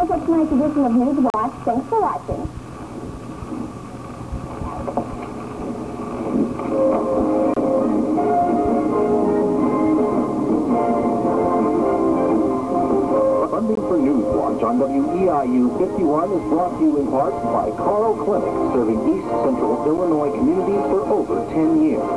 wraps up tonight's edition of News Watch. Thanks for watching. Funding for News Watch on WEIU 51 is brought to you in part by Carle Clinic, serving East Central Illinois communities for over 10 years.